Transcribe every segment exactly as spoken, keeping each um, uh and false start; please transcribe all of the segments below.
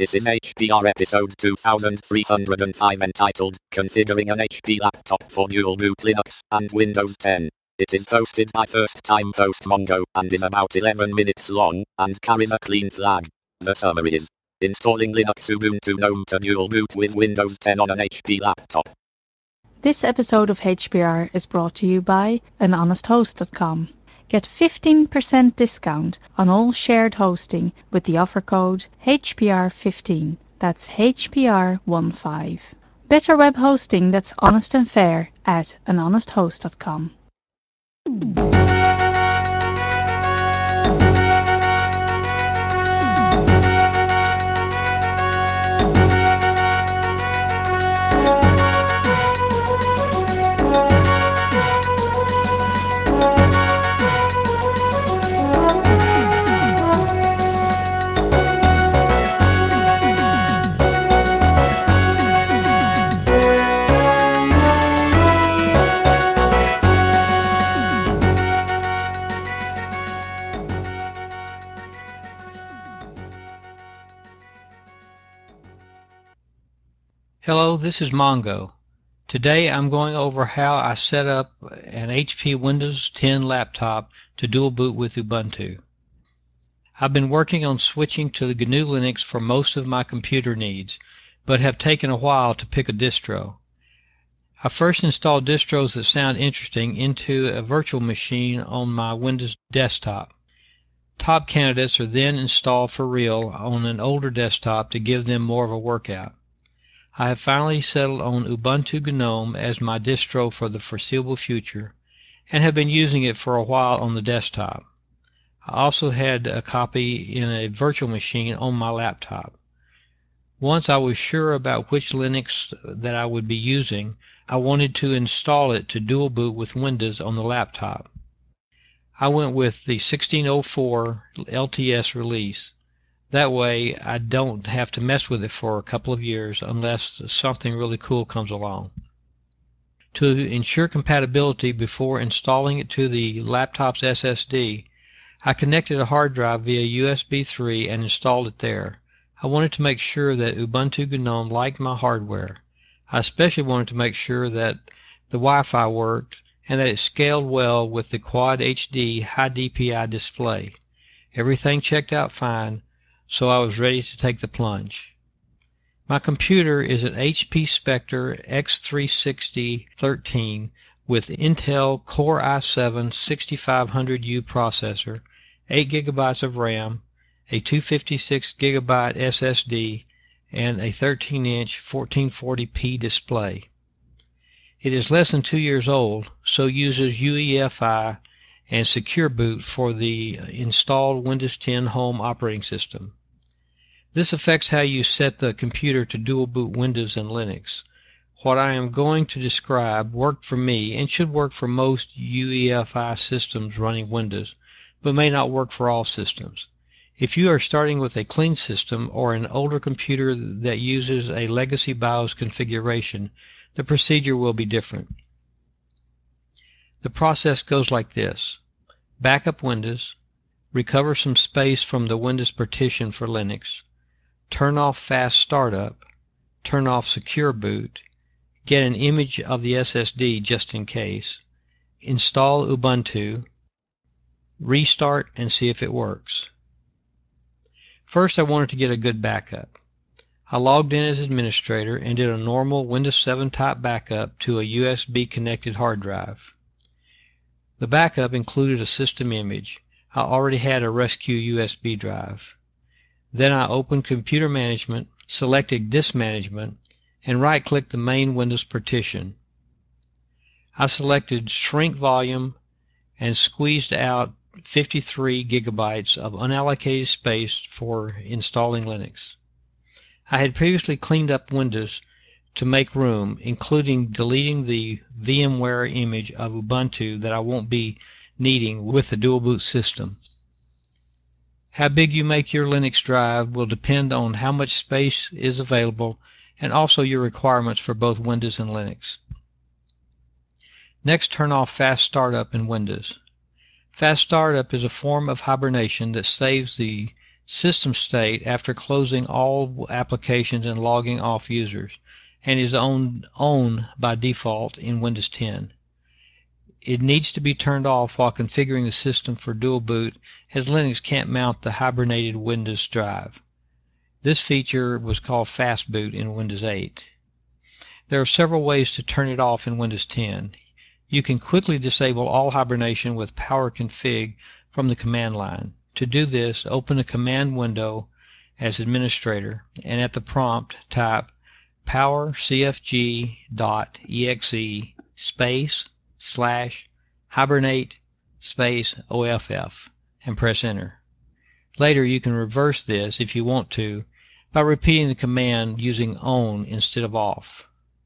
This is H P R episode two thousand three hundred five entitled Configuring an H P Laptop for Dual Boot Linux and Windows ten. It is hosted by first time host Mongo and is about eleven minutes long and carries a clean flag. The summary is installing Linux Ubuntu GNOME to dual boot with Windows ten on an H P laptop. This episode of H P R is brought to you by an honest host dot com. Get fifteen percent discount on all shared hosting with the offer code H P R fifteen. That's H P R fifteen. Better web hosting that's honest and fair at an honest host dot com. Hello, this is Mongo. Today I'm going over how I set up an H P Windows ten laptop to dual boot with Ubuntu. I've been working on switching to the G N U Linux for most of my computer needs, but have taken a while to pick a distro. I first installed distros that sound interesting into a virtual machine on my Windows desktop. Top candidates are then installed for real on an older desktop to give them more of a workout. I have finally settled on Ubuntu GNOME as my distro for the foreseeable future and have been using it for a while on the desktop. I also had a copy in a virtual machine on my laptop. Once I was sure about which Linux that I would be using, I wanted to install it to dual boot with Windows on the laptop. I went with the sixteen oh four L T S release. That way I don't have to mess with it for a couple of years unless something really cool comes along. To ensure compatibility before installing it to the laptop's S S D, I connected a hard drive via U S B three and installed it there. I wanted to make sure that Ubuntu GNOME liked my hardware. I especially wanted to make sure that the Wi-Fi worked and that it scaled well with the Quad H D high D P I display. Everything checked out fine, so I was ready to take the plunge. My computer is an H P Spectre X three sixty thirteen with Intel Core i seven sixty-five hundred U processor, eight gigabytes of RAM, a two hundred fifty-six gigabyte S S D, and a thirteen inch fourteen forty p display. It is less than two years old, so uses U E F I and Secure Boot for the installed Windows ten Home operating system. This affects how you set the computer to dual boot Windows and Linux. What I am going to describe worked for me and should work for most U E F I systems running Windows, but may not work for all systems. If you are starting with a clean system or an older computer that uses a legacy BIOS configuration, the procedure will be different. The process goes like this. Backup Windows, recover some space from the Windows partition for Linux, turn off Fast Startup, turn off Secure Boot, get an image of the S S D just in case, install Ubuntu, restart and see if it works. First I wanted to get a good backup. I logged in as administrator and did a normal Windows seven type backup to a U S B connected hard drive. The backup included a system image. I already had a Rescue U S B drive. Then I opened Computer Management, selected Disk Management, and right-clicked the main Windows partition. I selected Shrink Volume and squeezed out fifty-three gigabytes of unallocated space for installing Linux. I had previously cleaned up Windows to make room, including deleting the VMware image of Ubuntu that I won't be needing with the dual boot system. How big you make your Linux drive will depend on how much space is available and also your requirements for both Windows and Linux. Next, turn off Fast Startup in Windows. Fast Startup is a form of hibernation that saves the system state after closing all applications and logging off users, and is on, on by default in Windows ten. It needs to be turned off while configuring the system for dual boot, as Linux can't mount the hibernated Windows drive. This feature was called Fast Boot in Windows eight. There are several ways to turn it off in Windows ten. You can quickly disable all hibernation with power config from the command line. To do this, open a command window as administrator, and at the prompt type power cfg dot exe space slash hibernate space off and press enter. Later you can reverse this if you want to by repeating the command using on instead of off.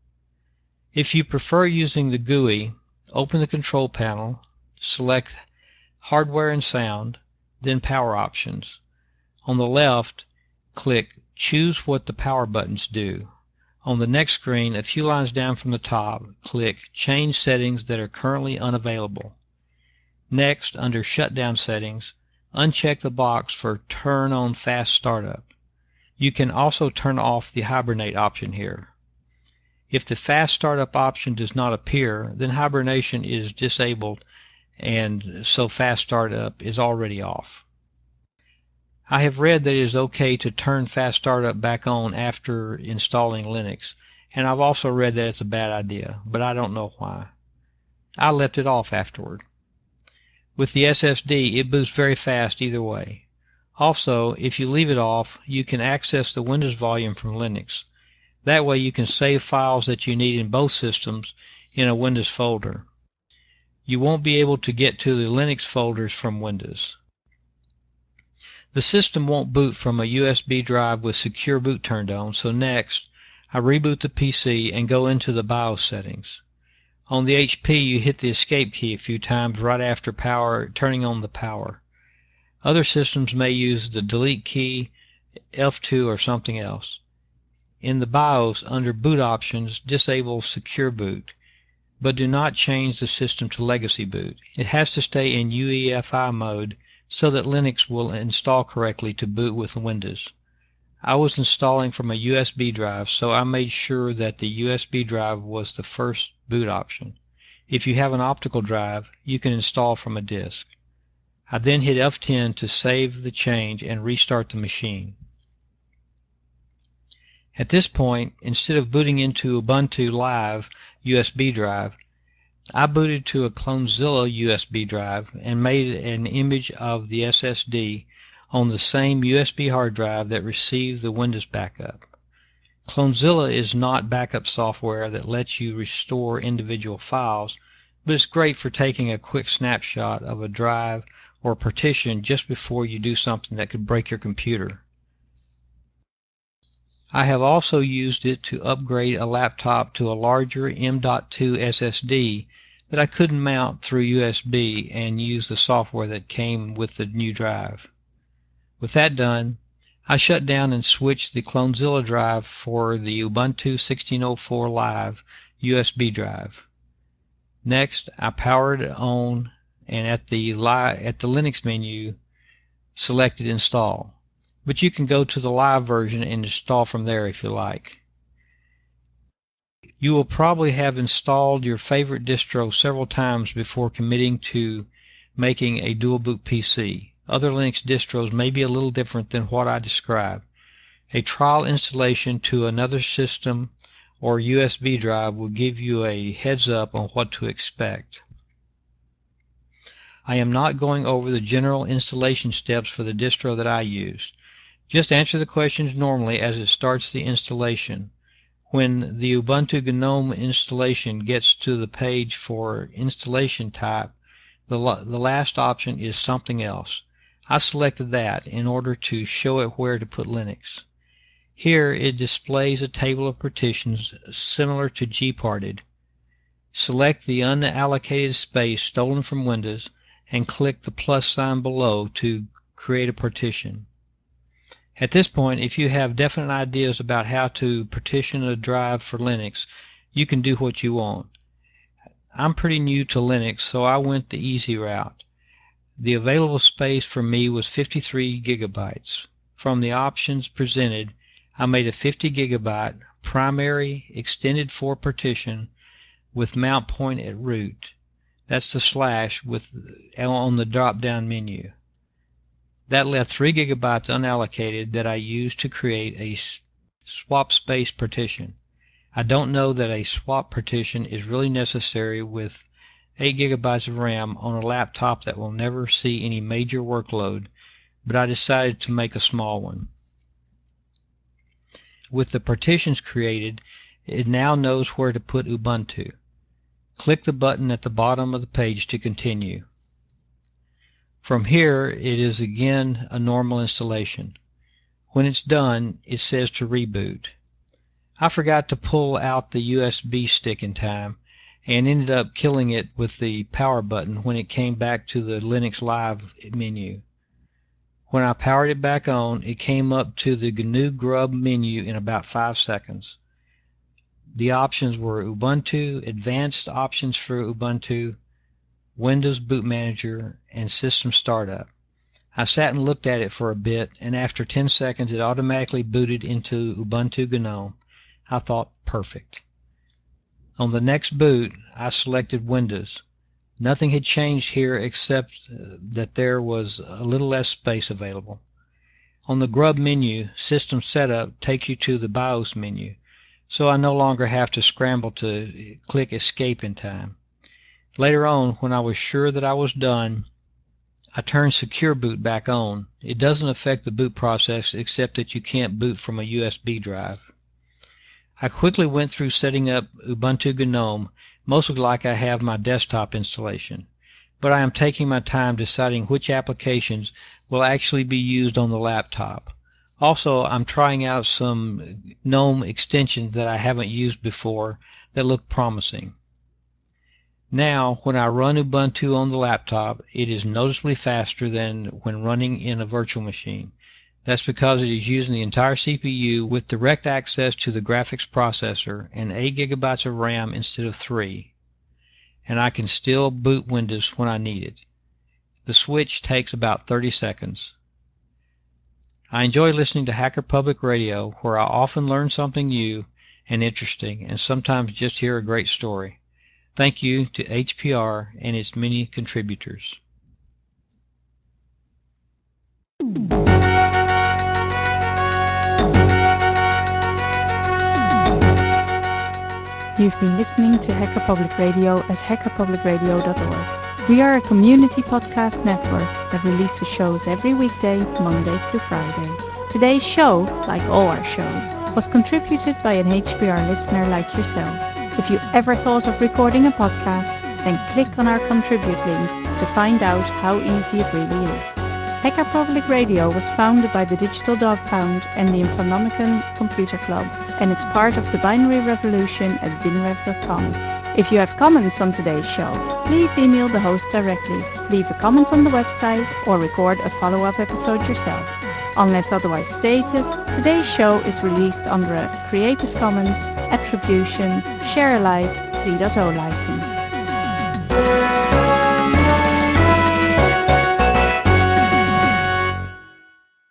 If you prefer using the G U I, open the control panel, select Hardware and Sound, then Power Options. On the left, click Choose what the power buttons do. On the next screen, a few lines down from the top, click Change settings that are currently unavailable. Next, under Shutdown Settings, uncheck the box for Turn on Fast Startup. You can also turn off the Hibernate option here. If the Fast Startup option does not appear, then hibernation is disabled, and so Fast Startup is already off. I have read that it is okay to turn Fast Startup back on after installing Linux, and I've also read that it's a bad idea, but I don't know why. I left it off afterward. With the S S D, it boots very fast either way. Also, if you leave it off, you can access the Windows volume from Linux. That way you can save files that you need in both systems in a Windows folder. You won't be able to get to the Linux folders from Windows. The system won't boot from a U S B drive with Secure Boot turned on, so next I reboot the P C and go into the BIOS settings. On the H P, you hit the escape key a few times right after power turning on the power. Other systems may use the delete key, F two, or something else. In the BIOS, under Boot Options, disable Secure Boot, but do not change the system to Legacy Boot. It has to stay in U E F I mode so that Linux will install correctly to boot with Windows. I was installing from a U S B drive, so I made sure that the U S B drive was the first boot option. If you have an optical drive, you can install from a disk. I then hit F ten to save the change and restart the machine. At this point, instead of booting into Ubuntu Live U S B drive, I booted to a Clonezilla U S B drive and made an image of the S S D on the same U S B hard drive that received the Windows backup. Clonezilla is not backup software that lets you restore individual files, but it's great for taking a quick snapshot of a drive or partition just before you do something that could break your computer. I have also used it to upgrade a laptop to a larger M dot two S S D that I couldn't mount through U S B and use the software that came with the new drive. With that done, I shut down and switched the Clonezilla drive for the Ubuntu sixteen oh four Live U S B drive. Next, I powered it on and at the, at the Linux menu selected Install. But you can go to the live version and install from there if you like. You will probably have installed your favorite distro several times before committing to making a dual boot P C. Other Linux distros may be a little different than what I described. A trial installation to another system or U S B drive will give you a heads up on what to expect. I am not going over the general installation steps for the distro that I use. Just answer the questions normally as it starts the installation. When the Ubuntu GNOME installation gets to the page for installation type, the, the last option is something else. I selected that in order to show it where to put Linux. Here it displays a table of partitions similar to gparted. Select the unallocated space stolen from Windows and click the plus sign below to create a partition. At this point, if you have definite ideas about how to partition a drive for Linux, you can do what you want. I'm pretty new to Linux, so I went the easy route. The available space for me was fifty-three gigabytes. from the options presented, I made a fifty gigabyte primary extended for partition with mount point at root. That's the slash with on the drop-down menu. That left three gigabytes unallocated that I used to create a swap space partition. I don't know that a swap partition is really necessary with eight gigabytes of RAM on a laptop that will never see any major workload, but I decided to make a small one. With the partitions created, it now knows where to put Ubuntu. Click the button at the bottom of the page to continue. From here, it is again a normal installation. When it's done, it says to reboot. I forgot to pull out the U S B stick in time and ended up killing it with the power button when it came back to the Linux Live menu. When I powered it back on, it came up to the G N U Grub menu in about five seconds. The options were Ubuntu, Advanced Options for Ubuntu, Windows Boot Manager, and System Startup. I sat and looked at it for a bit, and after ten seconds it automatically booted into Ubuntu GNOME. I thought, perfect. On the next boot, I selected Windows. Nothing had changed here except that there was a little less space available. On the Grub menu, System Setup takes you to the BIOS menu, so I no longer have to scramble to click Escape in time. Later on, when I was sure that I was done, I turned Secure Boot back on. It doesn't affect the boot process except that you can't boot from a U S B drive. I quickly went through setting up Ubuntu GNOME, mostly like I have my desktop installation, but I am taking my time deciding which applications will actually be used on the laptop. Also, I'm trying out some GNOME extensions that I haven't used before that look promising. Now, when I run Ubuntu on the laptop, it is noticeably faster than when running in a virtual machine. That's because it is using the entire C P U with direct access to the graphics processor and eight gigabytes of RAM instead of three. And I can still boot Windows when I need it. The switch takes about thirty seconds. I enjoy listening to Hacker Public Radio, where I often learn something new and interesting, and sometimes just hear a great story. Thank you to H P R and its many contributors. You've been listening to Hacker Public Radio at hacker public radio dot org. We are a community podcast network that releases shows every weekday, Monday through Friday. Today's show, like all our shows, was contributed by an H P R listener like yourself. If you ever thought of recording a podcast, then click on our contribute link to find out how easy it really is. Hacker Public Radio was founded by the Digital Dog Pound and the Infonomicon Computer Club and is part of the Binary Revolution at binrev dot com. If you have comments on today's show, please email the host directly, leave a comment on the website, or record a follow-up episode yourself. Unless otherwise stated, today's show is released under a Creative Commons Attribution Share Alike three point oh license.